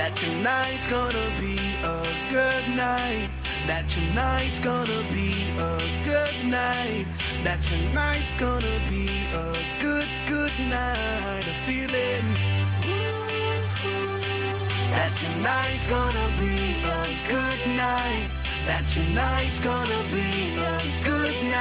that tonight's gonna be a good night. That tonight's gonna be a good night. That tonight's gonna be a good, good night. I feel it. That tonight's gonna be a good night. That tonight's gonna be a good night.